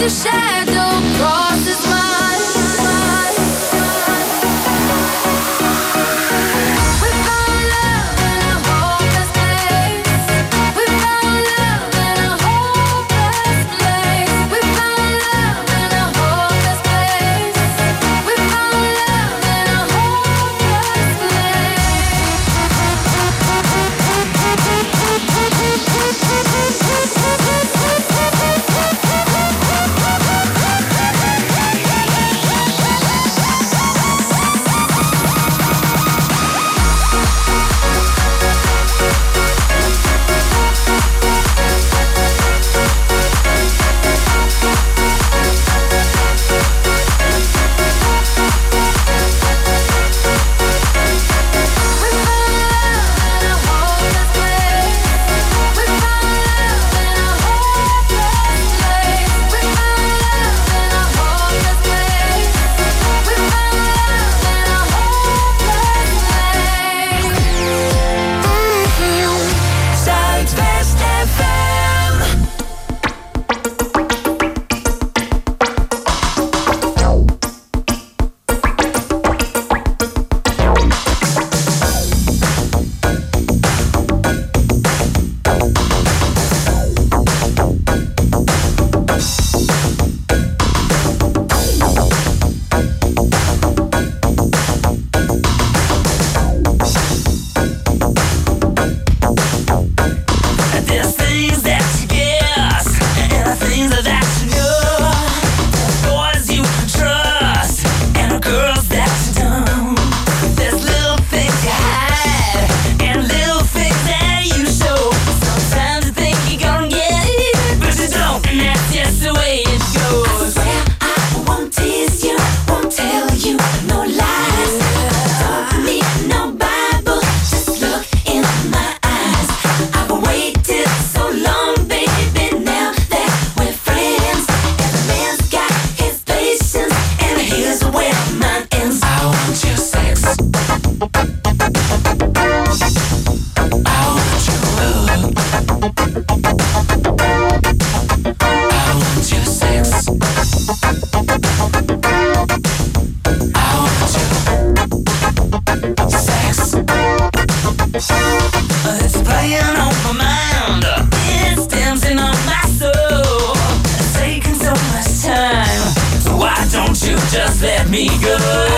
just let me go.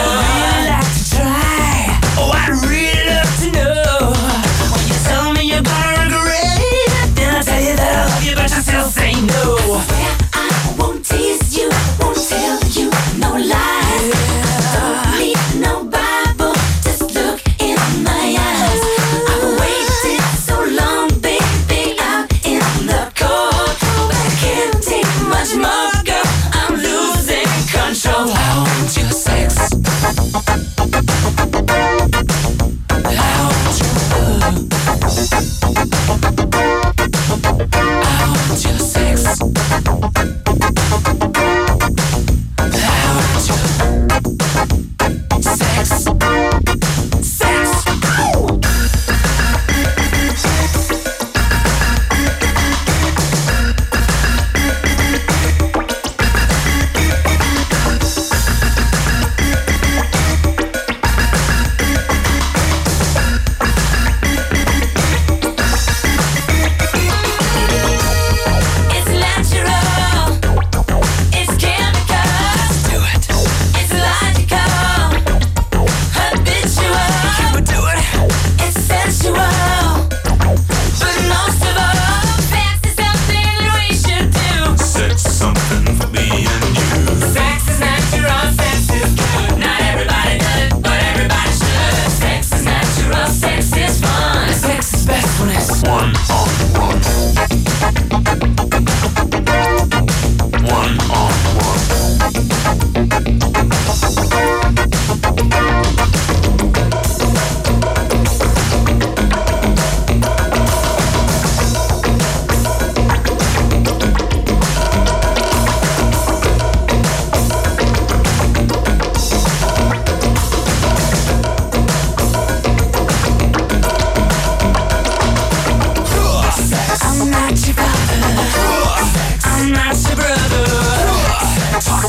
I'd like to try. Oh, I'd really love to know. When you tell me you're gonna regret it, then I tell you that I love you, but you still say no. Swear I won't tease you, won't tell you no lies. Don't need no Bible, just look in my eyes. I've waited so long, baby, out in the cold, but I can't take much more, girl. I'm losing control. I want your sex.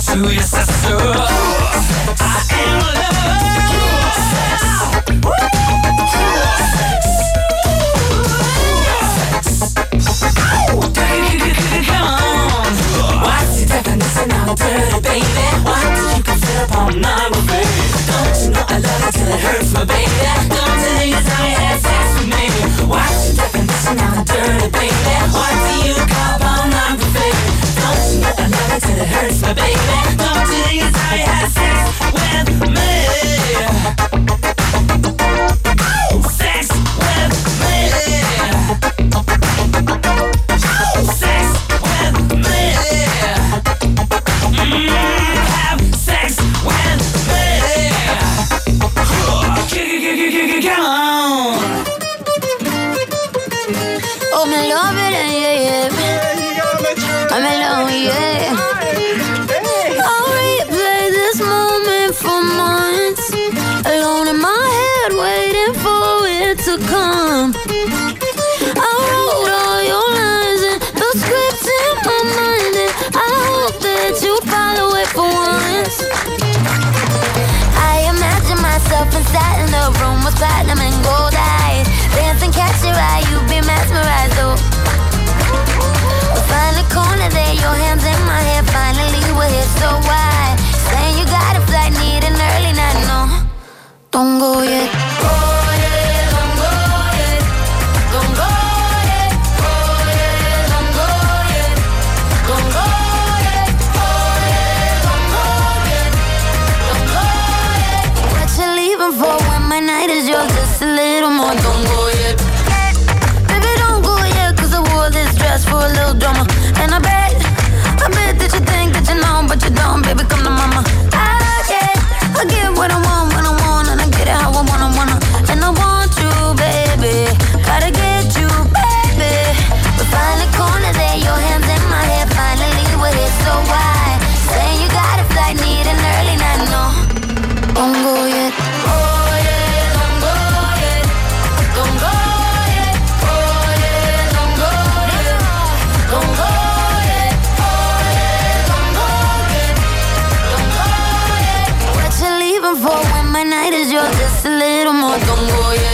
to your sister. I am love. Sex. Come on. What's the definition of dirty, baby? What do you consider pornography? Don't you know I love it till it hurts my baby? Don't you think it's how you have sex with me? What's the definition of dirty, baby? What do you call pornography? Don't you know I love it till it hurts my baby? Don't you think it's how you have sex with me? Sex with me. Sex with me. Have sex with me. Come on. Oh, me love it, yeah, yeah. I'm alone, yeah. I'll replay this moment for months. Alone in my head, waiting for it to come. I wrote all your lines and the script in my mind, and I hope that you follow it for once. I imagine myself inside in the room with platinum and gold eyes, dancing, catch your eye, you be mesmerized, oh. We find a corner there, your hands in my hair, finally we're here, so why? Saying you got a flight, need an early night, no, don't go yet. Oh yeah, don't go yet. Don't go yet. Oh yeah, don't go yet. Don't go yet. Oh yeah, don't go yet. Don't go yet. What you leaving for when my night is yours? Just a little more. Don't go yet. Baby, don't go yet, 'cause I wore this dress for a little drama. And I bet that you think that you know, but you don't, baby, come to mama. I get what I want when I want, and I get it how I wanna. And I want you, baby, gotta get you, baby. We find a corner there, your hands in my hair, finally we're here, so why? Saying you got a flight, need an early night, no, don't go yet. Oh yeah, don't go yet. Don't go yet. Oh yeah, don't go yet. Don't go yet. Oh yeah, don't go yet. Don't go yet. What you leaving for when my night is yours? Just a little more. Don't go yet.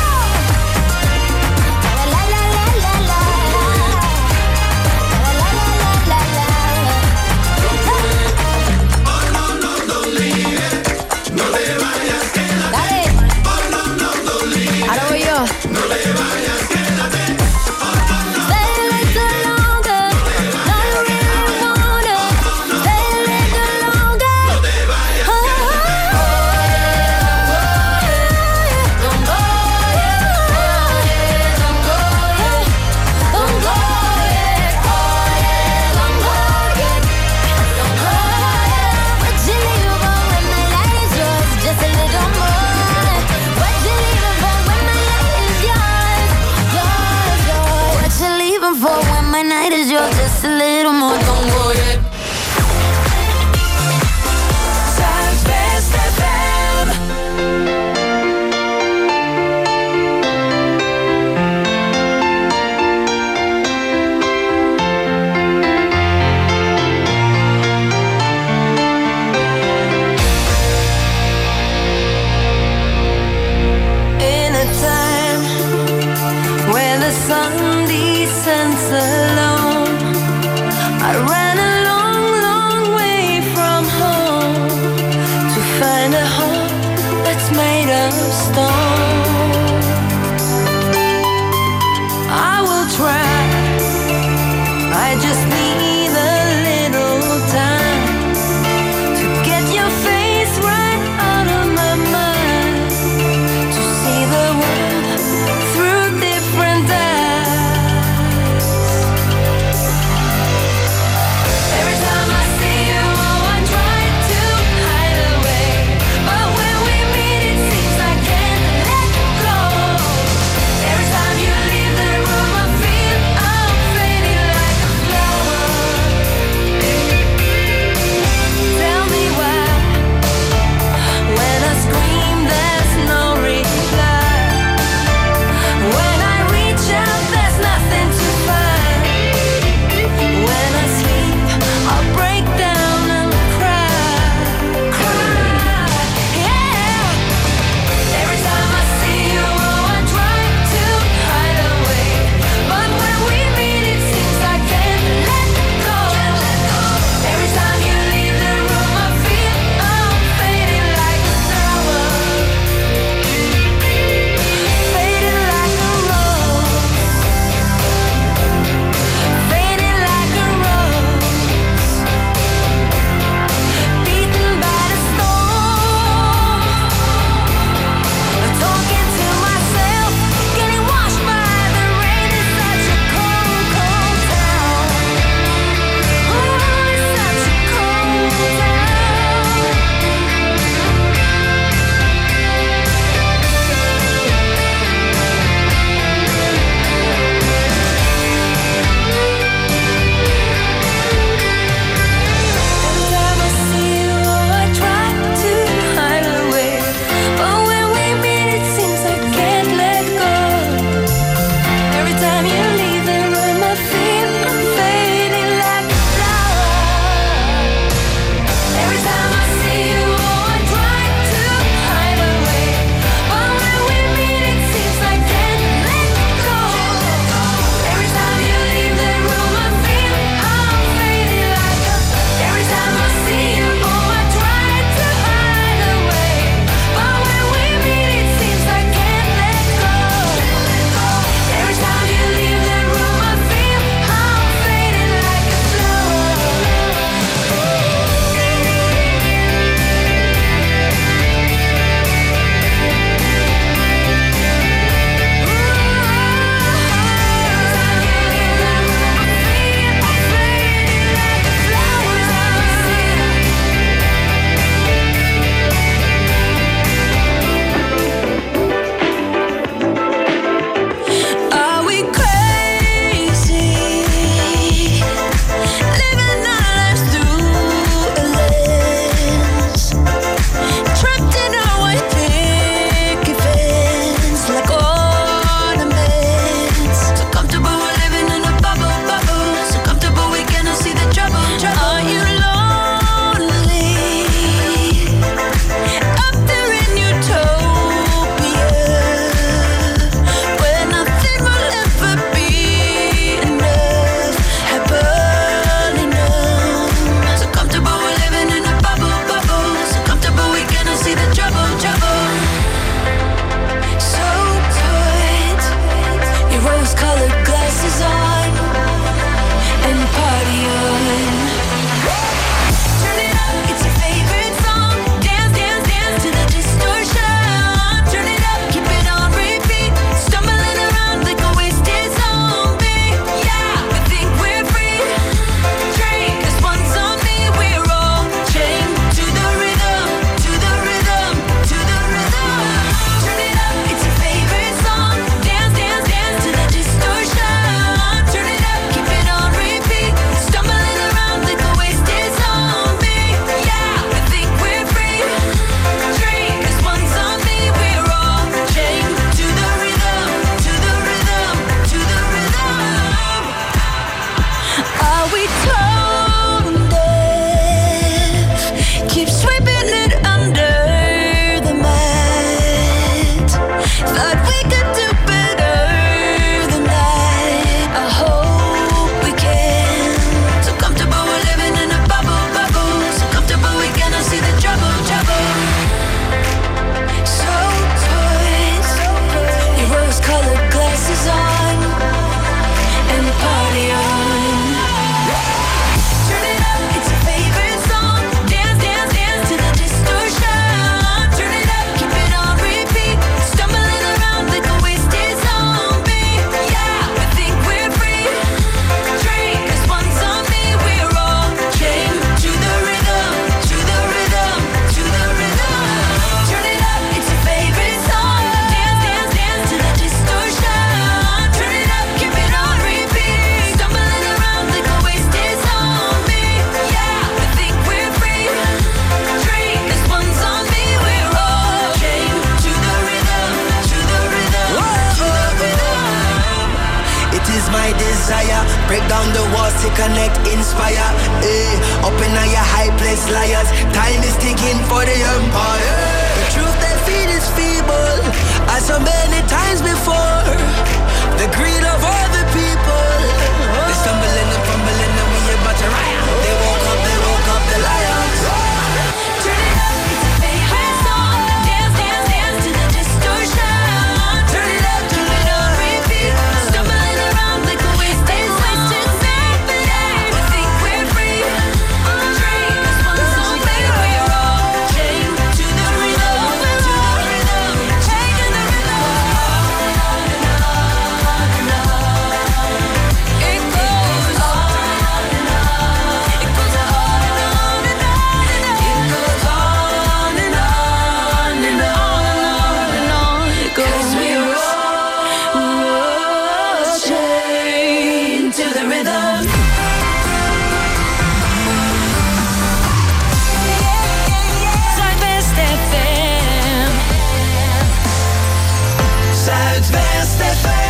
Just a little more, don't go yet. Southwest FM. In a time where the sun descends alone, I ran along tone deaf, keep sweeping it under the mat. Thought we could do better than that. I hope we can. So comfortable we're living in a bubble, bubble. So comfortable we cannot see the trouble, trouble. So tight, your rose-colored glasses on, and party on. Turn it up, it's your favorite song. Dance, dance, dance to the distortion. Turn it up, keep it on repeat. Stumbling around like a wasted zombie. Yeah, we think we're free. Drink, 'cause once on me, we're all chained to the rhythm, to the rhythm, to the rhythm. Turn it up, it's your favorite song. Dance, dance, dance to the distortion. Turn it up, keep it on repeat. Stumbling around like a wasted zombie. Yeah, we think we're free. Drink, 'cause once on me, we're all chained to the rhythm, to the rhythm, to the rhythm. It is my desire, break down the walls to connect, inspire. Up in your high place, liars. Time is ticking for the empire. The truth they feed is feeble, as so many times before. The greed of all the people. They stumbling and fumbling and we about to riot. They woke up the lions. Turn it up, it's your favorite song. Dance, dance, dance to the distortion. Turn it up, keep it on repeat. Stumbling around like a wasted zombie. We think we're free. Drink, 'cause once on me, we're all chained to the rhythm, to the rhythm, chained to the rhythm. It goes on and on. It goes on and on and on. It goes on and on and on and on. It goes. 'Cause we're all chained to the rhythm. Zuidwest FM. Zuidwest FM.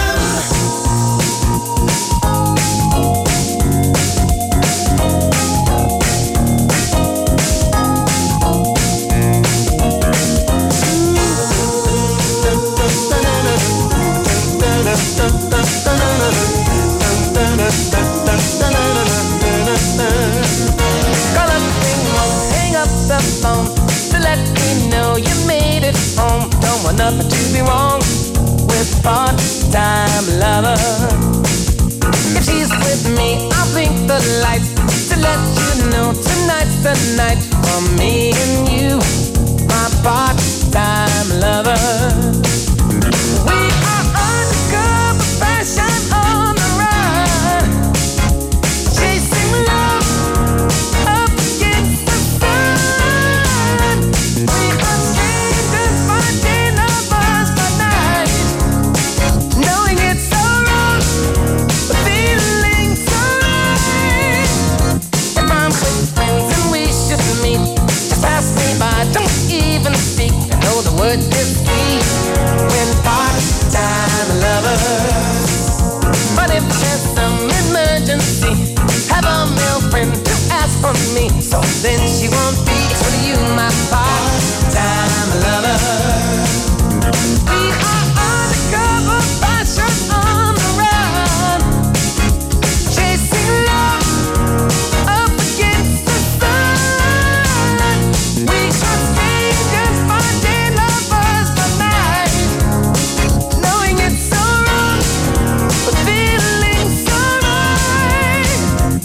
Call up Ringo, hang up the phone to let me know you made it home. Don't want nothing to be wrong with part-time lover. If she's with me, I'll blink the lights to let you know tonight's the night for me and you, my part-time lover. We are undercover fashion on the run, chasing love up against the sun. We are strangers by day, lovers by night, knowing it's so wrong, but feeling so right. If I'm with friends and we should meet, just pass me by, don't even speak. I know the word is sweet when part-time lovers. But if there's some emergency, have a male friend to ask for me, so then she won't be to you, my part-time lover. We are undercover fashion on the run, chasing love up against the sun. We are strangers by day, lovers by night, knowing it's so wrong, but feeling so right.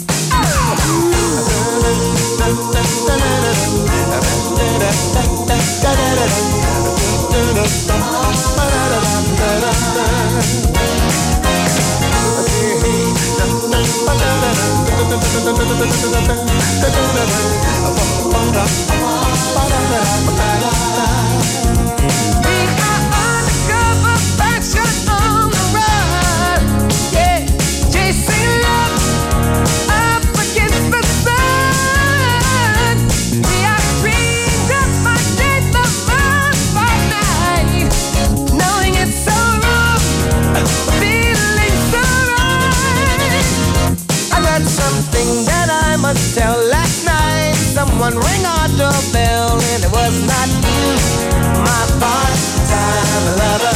We are undercover fashion on the run, yeah, chasing love up against the sun. We are strangers by day, lovers by night, knowing it's so wrong, feeling so right. I got some thing that I must tell. Last night, someone rang our doorbell, and it was not you, my part-time lover.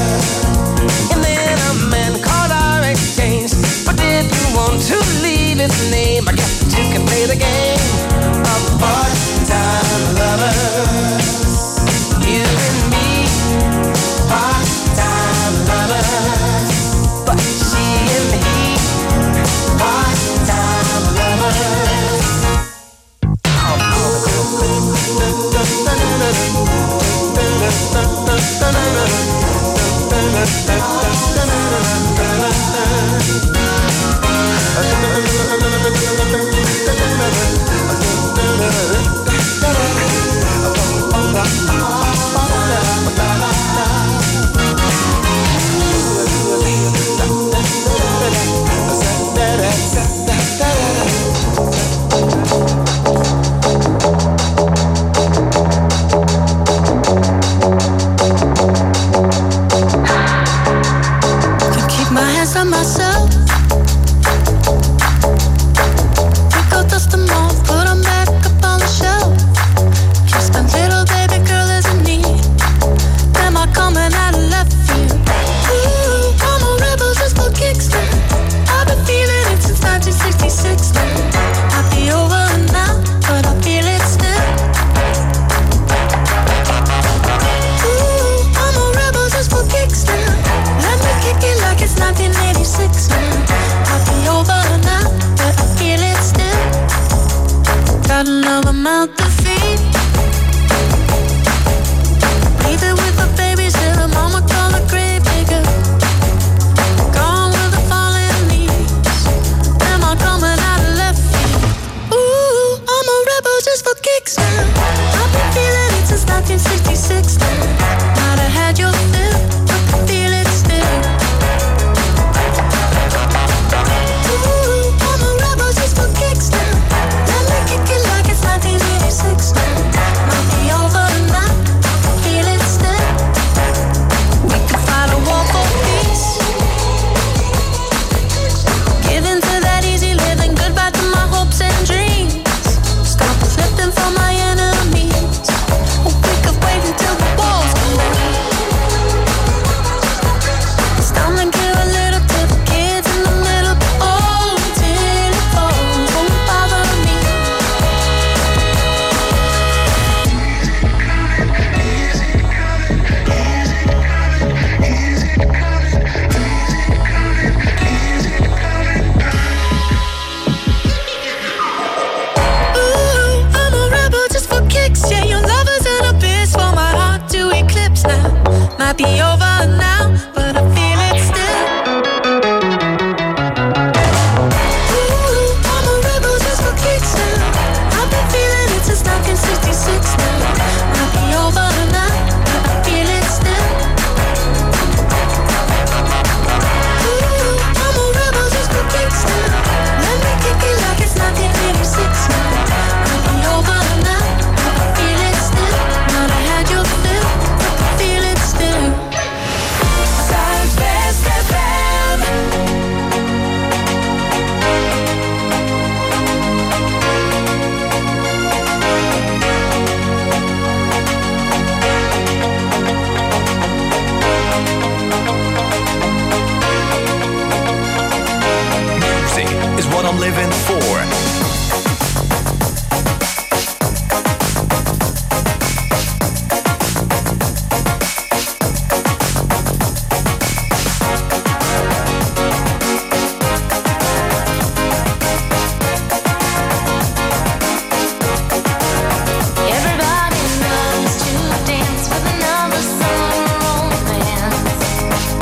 And then a man called our exchange, but did you want to leave his name? I guess that you can play the game of part-time lovers. You and me, part-time lovers. But she and he, part-time lovers.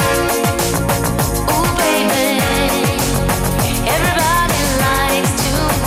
Everybody likes to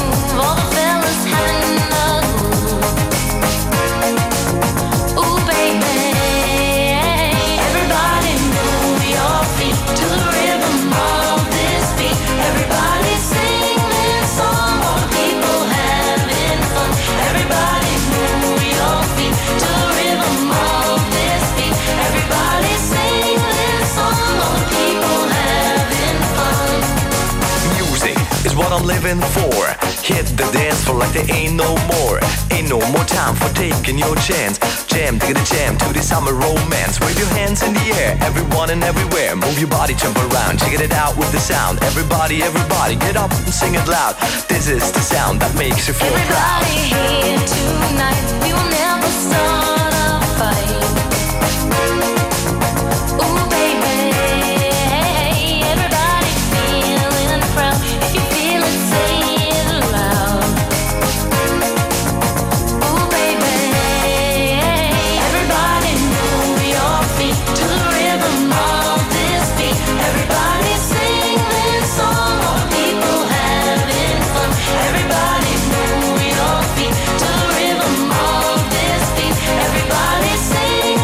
I'm living for. Hit the dance floor like there ain't no more. Ain't no more time for taking your chance. Jam, dig the jam to the summer romance. Wave your hands in the air, everyone and everywhere. Move your body, jump around, check it out with the sound. Everybody, everybody, get up and sing it loud. This is the sound that makes you feel proud. Everybody here tonight, we will never start a fight. Ooh, baby, everybody feeling proud. If you feel it, say it loud. Ooh, baby, everybody move your feet to the rhythm of this beat. Everybody sing this song, all people having fun. Everybody move your feet to the rhythm of this beat. Everybody sing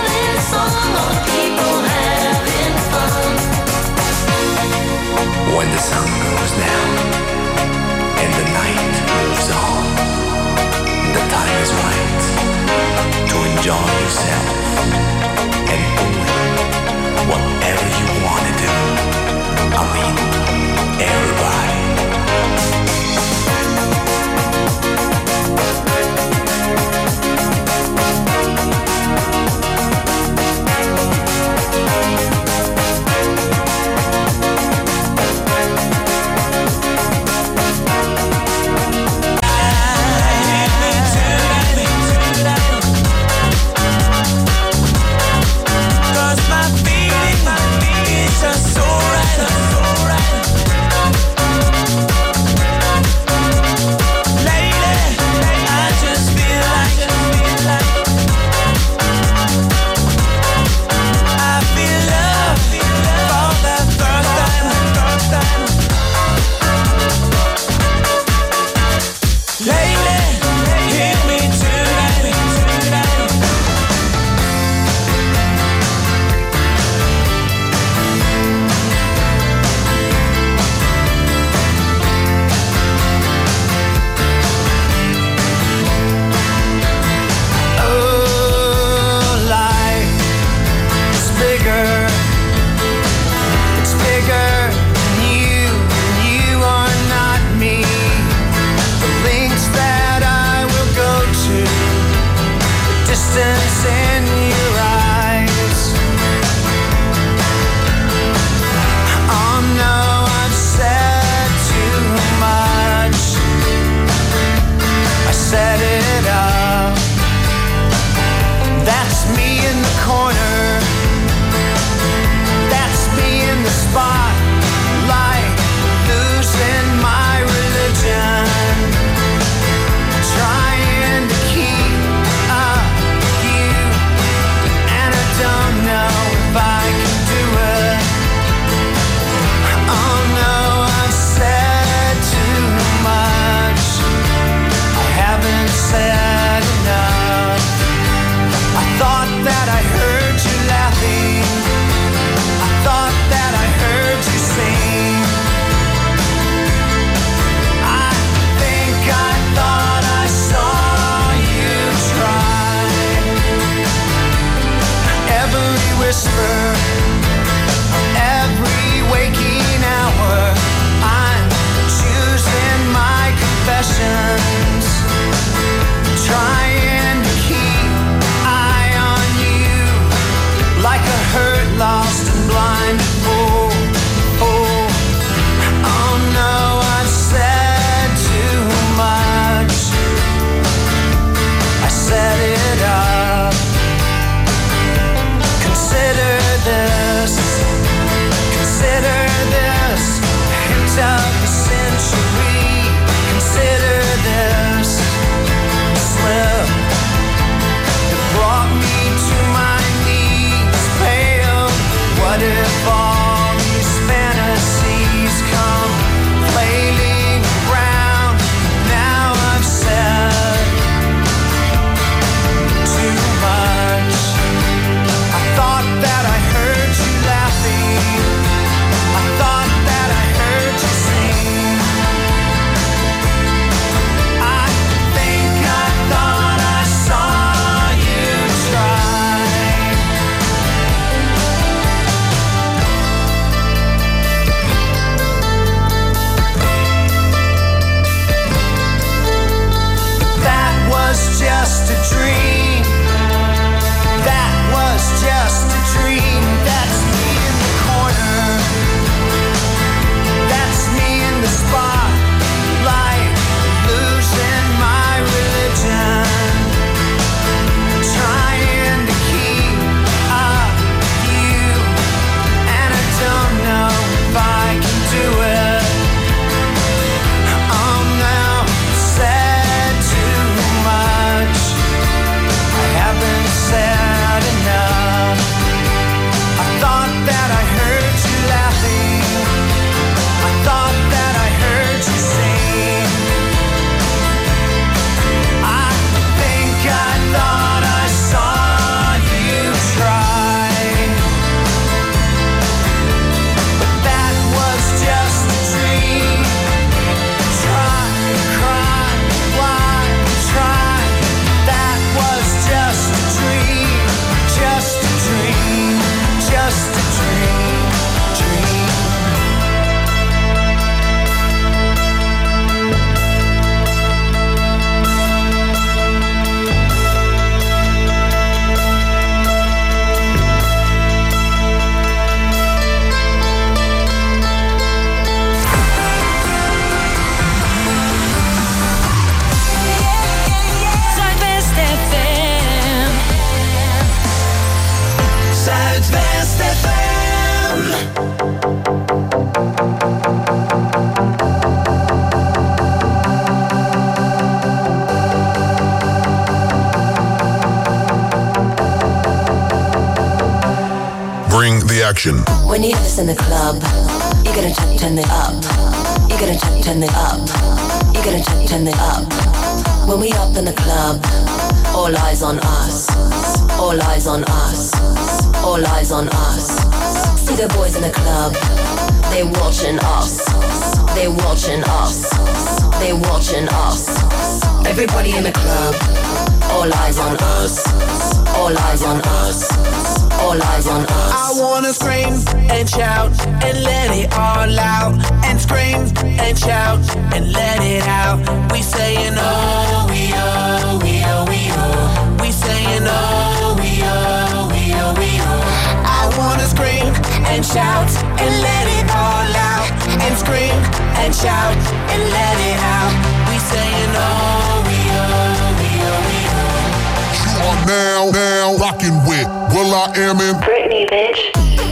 action. When you hear this in the club, you gotta turn it up. You gotta turn it up. You gotta turn it up. When we up in the club, all eyes on us. All eyes on us. All eyes on us. See the boys in the club, they watching us. They watching us. They watching us. Everybody in the club, all eyes on us. All eyes on us. All eyes on us. I wanna scream and shout and let it all out. And scream and shout and let it out. We saying oh, we oh, we oh, we oh. We saying oh, we oh, we oh, we oh. I wanna scream and shout and let it all out. And scream and shout and let it out. We saying oh, we oh, we oh, we oh. You are now rocking with will.i.am in Britney, bitch.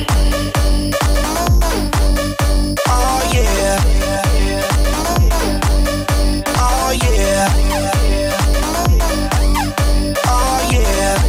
Oh yeah. Oh yeah. Oh yeah.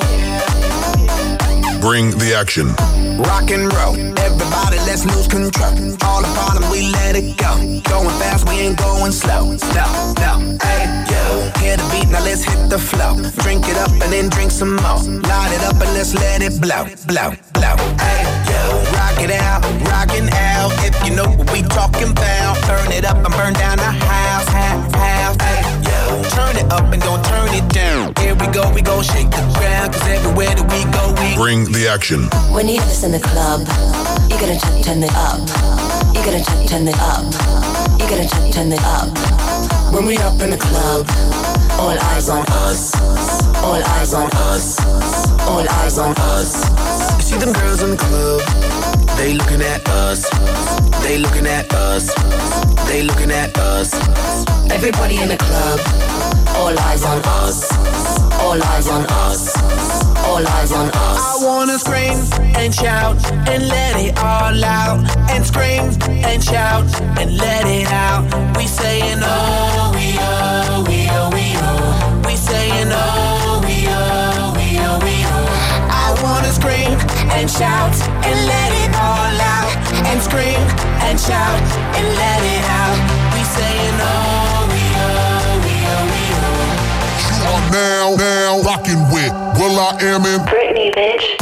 Bring the action. Rock and roll, everybody let's lose control. All the bottom we let it go. Going fast, we ain't going slow. No, hey, yo. Hear the beat, now let's hit the flow. Drink it up and then drink some more. Light it up and let's let it blow. Hey, yo. Rock it out, rockin' out. If you know what we talking about. Burn it up and burn down the house. Hey, yo. Turn it up and don't turn it down. Here we go shake the ground. Cause everywhere that we go, we Bring the action. When you hear this in the club, you gotta turn it up. You gotta turn it up. You gotta turn it up. When we up in the club, all eyes on us. All eyes on us. All eyes on us. see them girls in the club. They looking at us. They looking at us. They looking at us. Everybody in the club, all eyes on us. All eyes on us. All eyes on us. I wanna scream and shout and let it all out. And scream and shout and let it out. We saying oh, we oh, we oh, we oh. We saying oh, we oh, we oh, we oh. I wanna scream and shout and let it all out. And scream and shout and let it out. We saying oh, we oh, we oh, we oh. You are now rocking with will.i.am in Britney, bitch.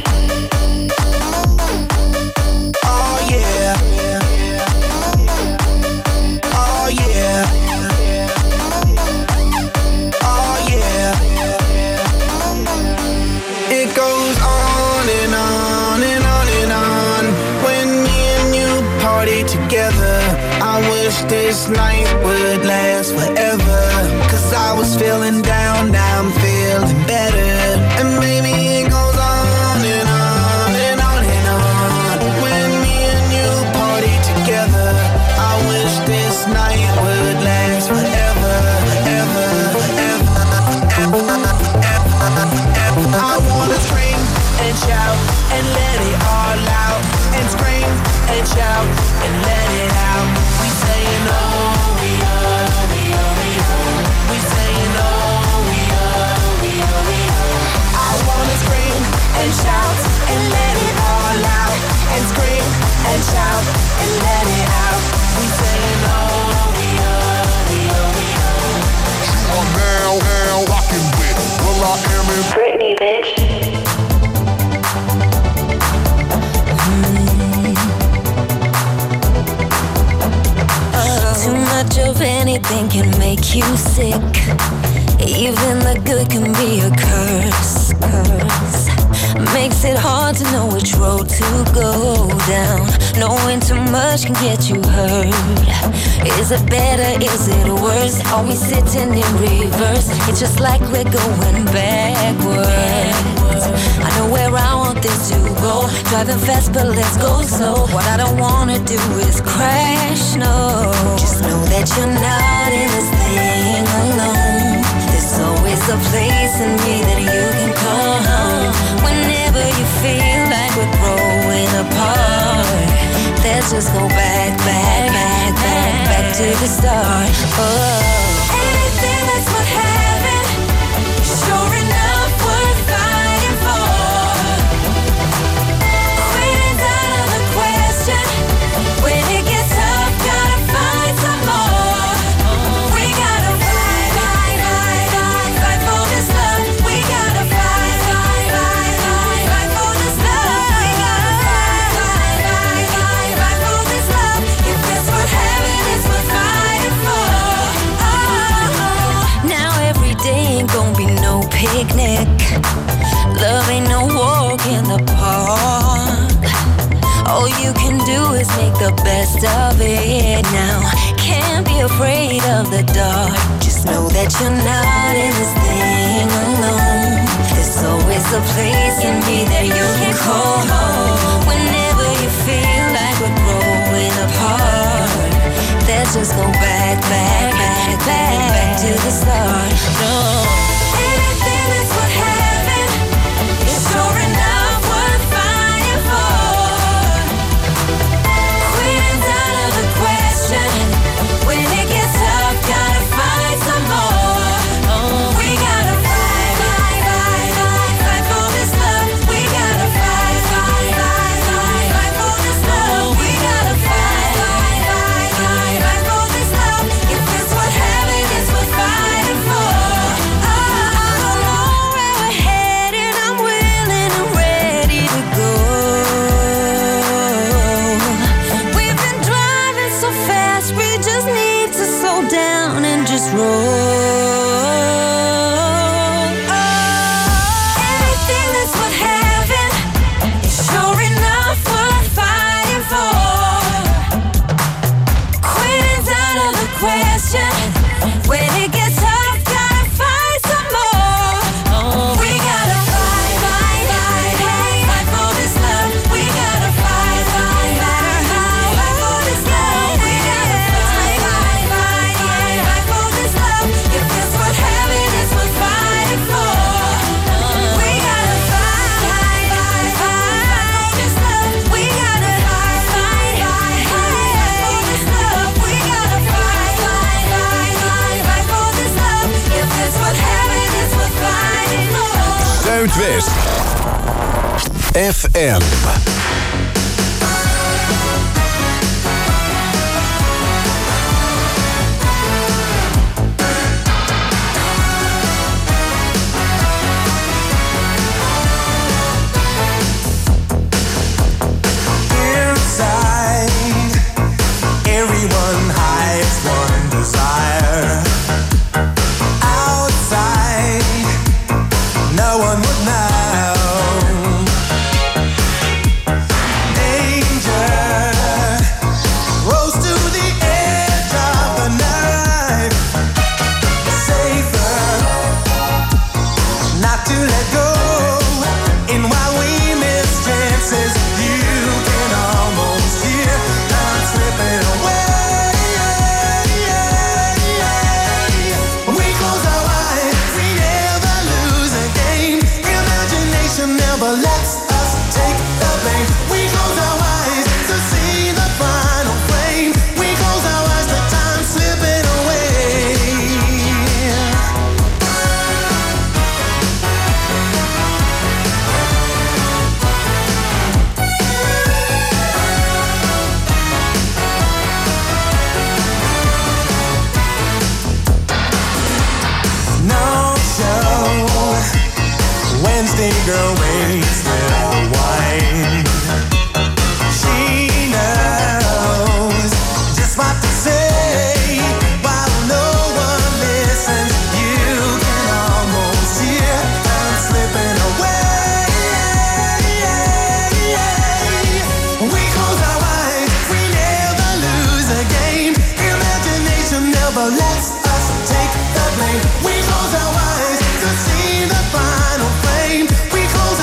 Oh yeah. Oh yeah. Oh yeah. It goes on and on and on and on. When me and you party together, I wish this night would last forever. Cause I was feeling down, now I'm feeling better. And maybe it goes on and on and on and on. When me and you party together, I wish this night would last forever, ever, ever, ever, ever. I wanna scream and shout and let it all out. And scream and shout and let it out. We saying oh, we oh, we oh, we oh. We saying oh, we oh, we oh, we oh. I wanna scream and shout and let it all out. And scream and shout and let it out. We saying oh, we oh, we oh, we oh. You are now rocking with will.i.am in Britney, bitch. Too much of anything can make you sick. Even the good can be a curse. Makes it hard to know which road to go down. Knowing too much can get you hurt. Is it better? Is it worse? Are we sitting in reverse? It's just like we're going backwards. I know where I want this to go. Driving fast, but let's go slow. What I don't wanna do is crash, no. Just know that you're not in this thing alone. There's always a place in me that you can call home. Whenever you feel like we're growing apart, let's just go back to the start. Oh. Anything that's worth having, sure enough worth fighting for. Quitting picnic. Love ain't no walk in the park. All you can do is make the best of it now. Can't be afraid of the dark. Just know that you're not in this thing alone. There's always a place in me that you can call home. Whenever you feel like we're growing apart, let's just go back to the start. No, anything that's what happened is sure enough worth fighting for. Quitting's out of the question. When it gets tough, gotta fight some more. Oh, we gotta fight for this love. We gotta fight for this love. We gotta fight for this love. If it's what happened, it's worth fighting for. I don't know where we're headed. I'm willing and ready to go. We've been driving so fast, we just need to slow down and just roll. Anything that's what happened is sure enough worth fighting for. Quitting's out of the question. When it gets tough, gotta fight some more. Oh, we gotta fight for this love. We gotta fight for this love. We gotta fight for this love. If it's what happened, it's worth fighting for. We gotta fight for this love. We gotta fight for this love. We gotta fight for this love. If it's what happened, it's worth fighting for. Zuidwest FM. Inside, everyone hides one desire. Outside, no one would know. Danger rose to the edge of the knife. Safer not to let go. And while we miss chances, you can almost hear time slipping away. We close our eyes, we never lose a game. Imagination never lets us take the blame. We close our eyes to see the final flame. We close our eyes to time slipping away. No show. Wednesday girl waits with the wine. She knows just what to say. While no one listens, you can almost hear time slipping away. We close our eyes, we never lose a game. Imagination never lets us take the blame. We close our eyes to see the final flame. We close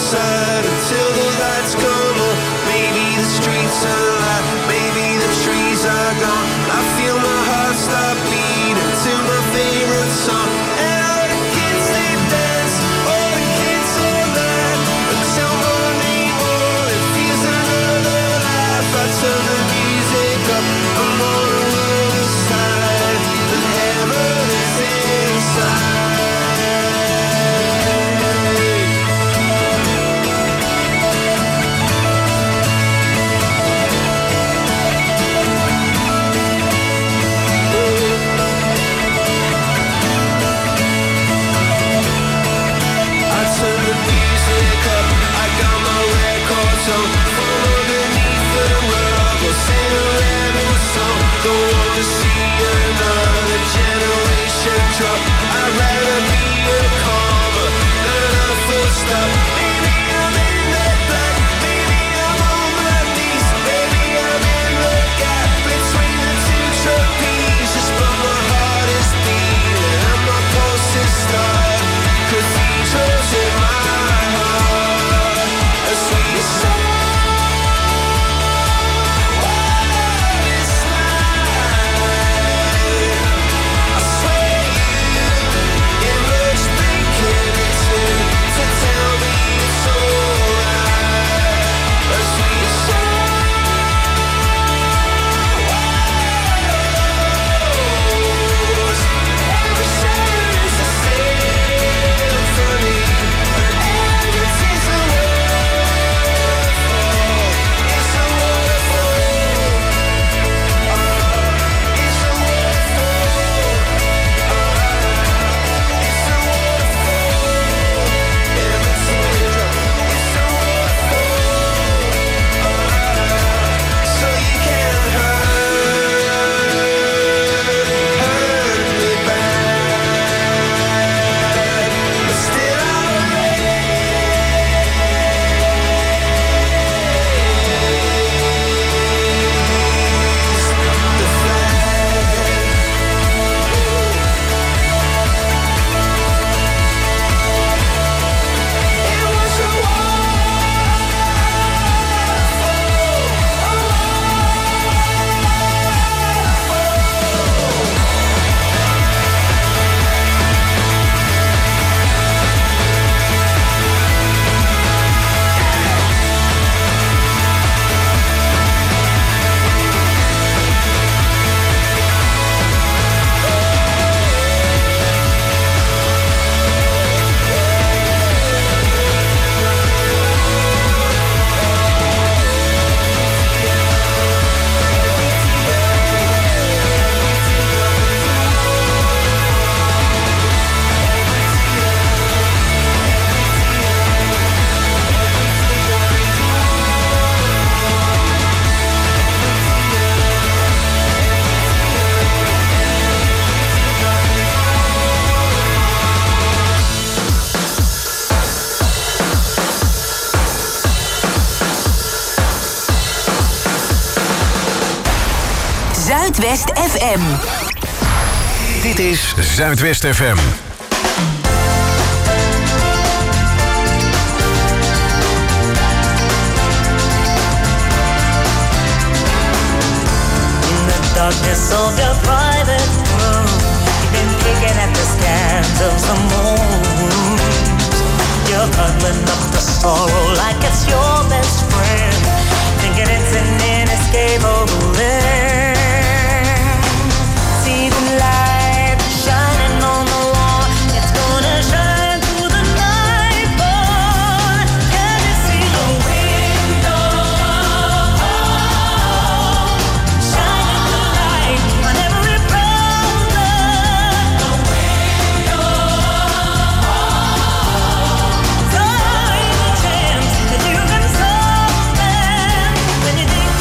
inside until the lights come on. Maybe the streets are alive, maybe the trees are gone. I feel my heart stop beating to my favorite song. And all the kids they dance, all the kids all night until morning, oh, it feels another life. I turn the music up, I'm on the other side, and heaven is inside. Don't wanna see another generation drop. I'd rather be a comma than a full stop. Maybe I'm in the black, maybe I'm on my knees, maybe I'm in the gap between the two trapezes. But my heart is beating and my pulse is starting. Cathedrals in my heart, a sweet song. Zuidwest FM. Dit is Zuidwest FM. Darkness of your private room, you've been picking at the scans of some wounds. You're cuddling up the sorrow like it's your best friend, thinking it's an inescapable end. See the light shining on the wall, it's gonna shine through the night, boy. Can you see the window? On every problem, the window. So is a chance that you can solve them when you think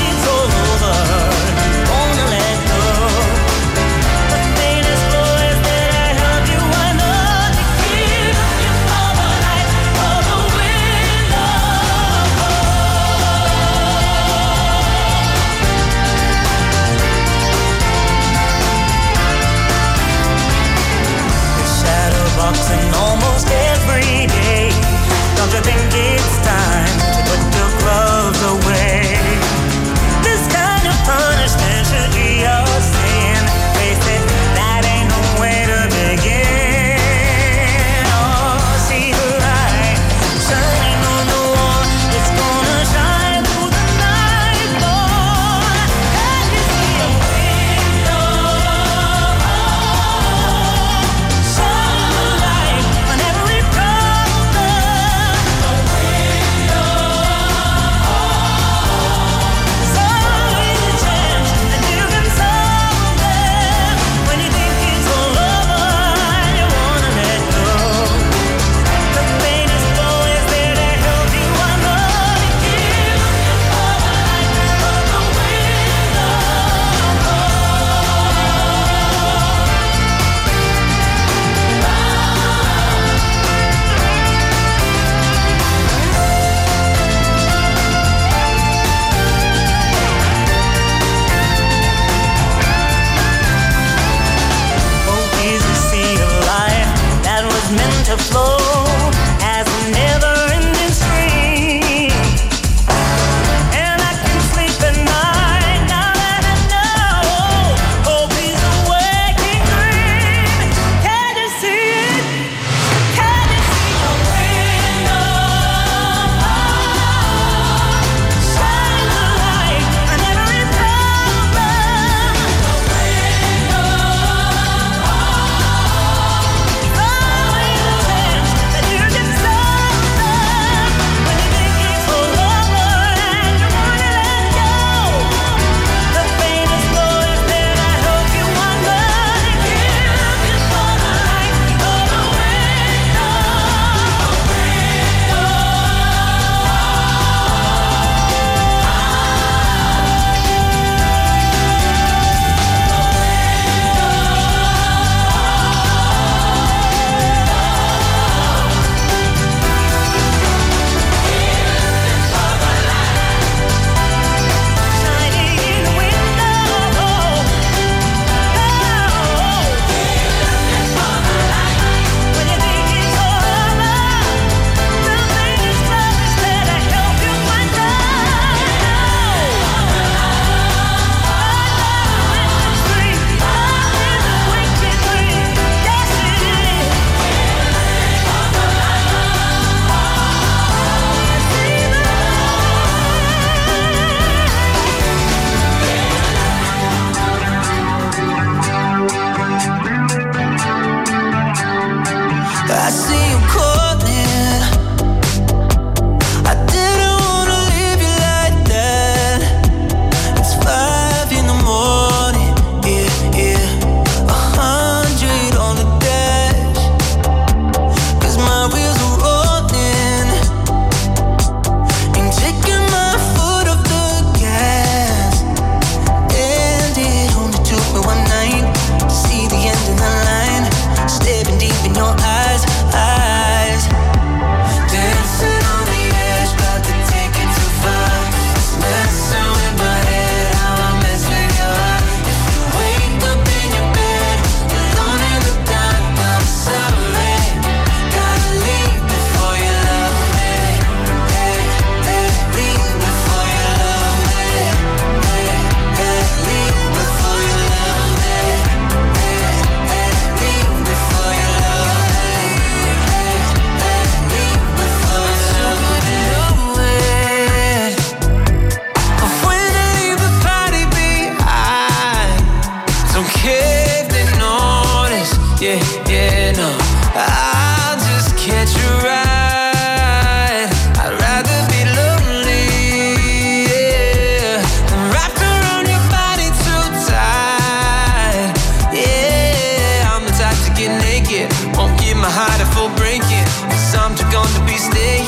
yeah, yeah, no. I'll just catch a ride. I'd rather be lonely, yeah, than wrapped around your body too tight. Yeah, I'm the type to get naked, won't give my heart a full breaking, 'cause I'm too gone to be staying.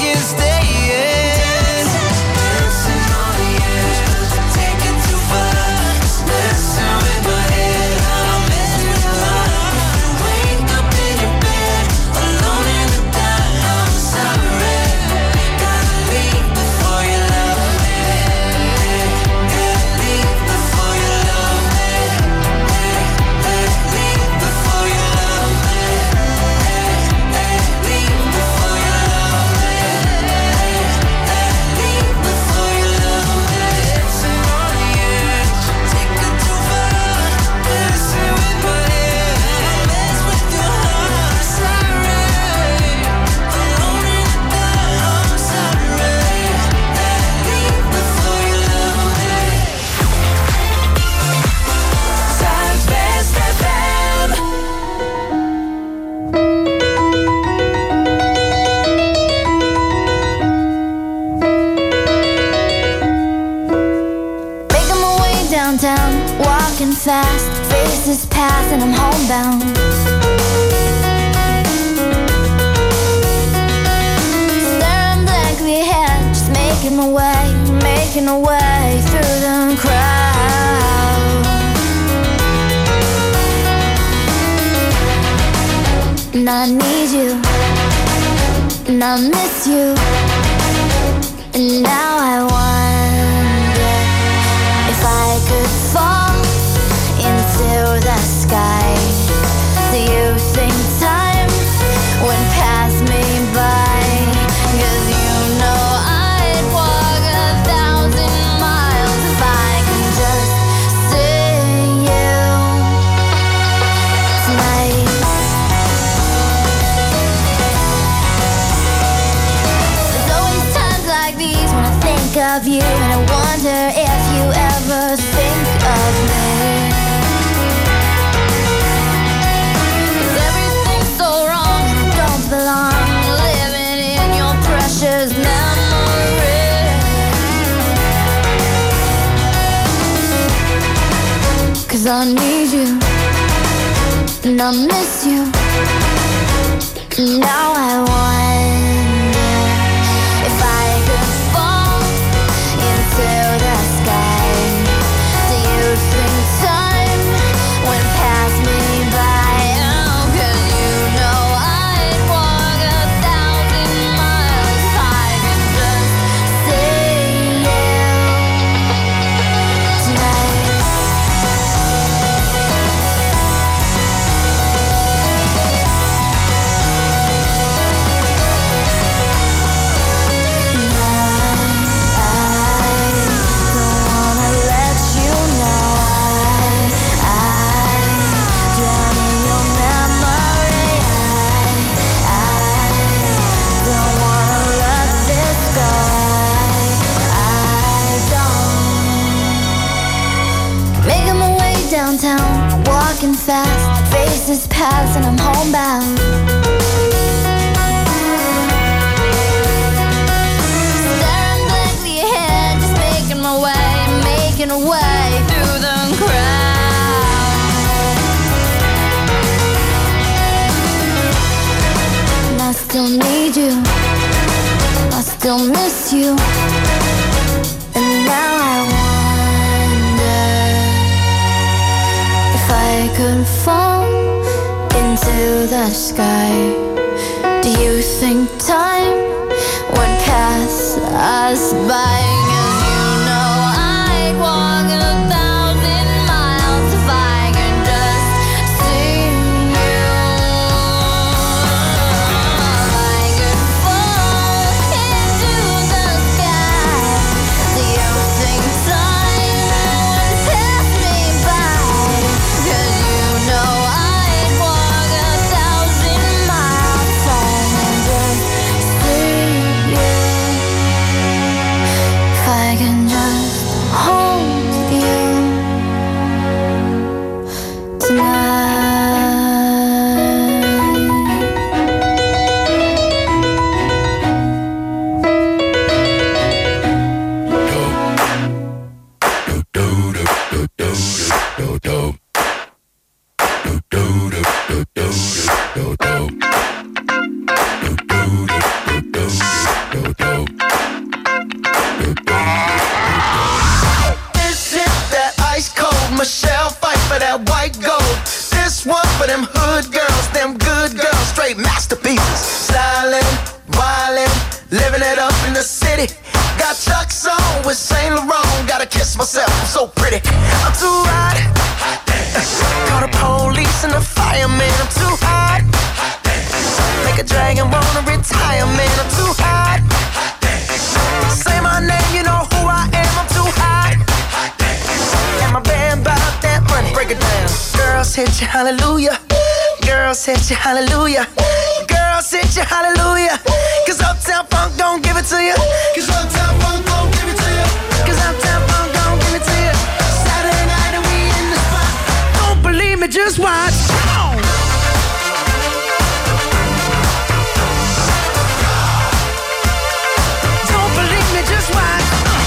Dancing on the edge, 'cause we take it too far. Just messing with my head, I'm messing with your heart. You wake up in your bed, alone in the dark. I'm sorry, gotta leave before you love me. Gotta leave before you love me. Leave before you love me. Leave before you love me. Leave before you love me. Dancing on the edge, take it too far. Messing with my head, mess with your heart. Sorry, alone in the dark. I'm sorry. Leave before you love me. Southwest FM. Making my way downtown, walking fast, faces pass and I'm homebound. Staring blankly ahead, just making my way through the crowd. And I need you, and I miss you, and now I wonder if I could fall into the sky. Do you think time would pass me by? 'Cause you know I'd walk 1,000 miles if I can just see you tonight. There's always times like these when I think of you, and I wonder if you ever think of me. 'Cause everything's so wrong and I don't belong, living in your precious memory. 'Cause I need you, and I miss you, and now I wonder if I could fall into the sky. Do you think time would pass me by? Oh, 'cause you know I'd walk 1,000 miles if I could just see you tonight. Making my way downtown, walking fast, faces pass and I'm homebound. Staring blankly ahead, just making my way through the crowd. And I still need you, I still miss you, and now I wonder if I could fall into the sky. Do you think time would pass us by? 'Cause you know I'd walk 1,000 miles if I could just see you. I could fall into the sky. Do you think time would pass me by? 'Cause you know I'd walk 1,000 miles if I could just see you. Michelle fight for that white gold. This one for them hood girls, them good girls, straight masterpieces. Stylin', wildin', living it up in the city. Got Chuck's on with Saint Laurent. Gotta kiss myself, I'm so pretty. I'm too hot. Call the police and the fireman. I'm too hot. Make a dragon wanna retire, man. I'm too hot. Say my name, you know who I am. I'm too hot. And my band bought that money. Break it down. Girls hit you, hallelujah. Girls hit you, hallelujah. Girls hit you, hallelujah. Cause Uptown Funk don't give it to you. Cause Uptown Funk don't give it to you. Cause Uptown Funk don't give it to you. Saturday night and we in the spot. Don't believe me, just watch. Come on. Don't believe me, just watch.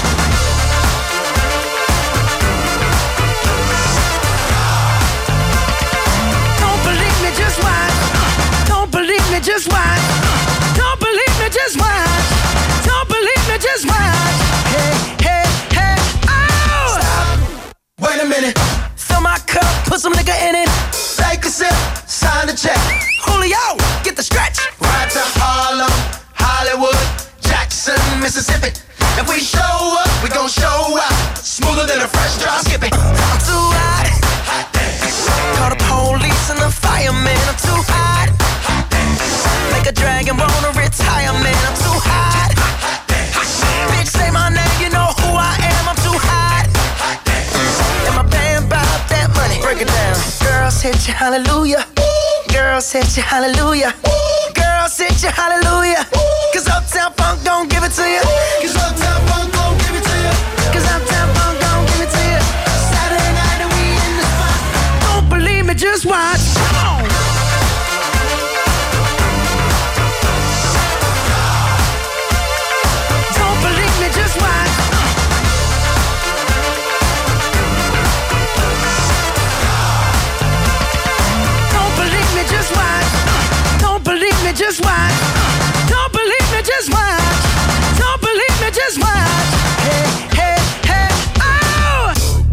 Don't believe me, just watch. Don't believe me, just watch. Don't believe me, just watch. Don't believe me, just watch. Hey, hey, hey, oh! Stop. Wait a minute. Fill my cup, put some nigga in it. Take a sip, sign the check. Julio, get the stretch. Ride to Harlem, Hollywood, Jackson, Mississippi. If we show up, we gon' show out. Smoother than a fresh drop skipping. I'm too hot. Call the police and the fireman. I'm too hot. Make a dragon wanna retire, man. I'm too hot. Bitch, say my name, you know who I am. I'm too hot. And my band bought that money. Break it down. Girls hit you, hallelujah. Girls hit you, hallelujah. Girls hit you, hallelujah. Cause Uptown Funk don't give it to you. Cause Uptown Funk don't give it to you. Cause Uptown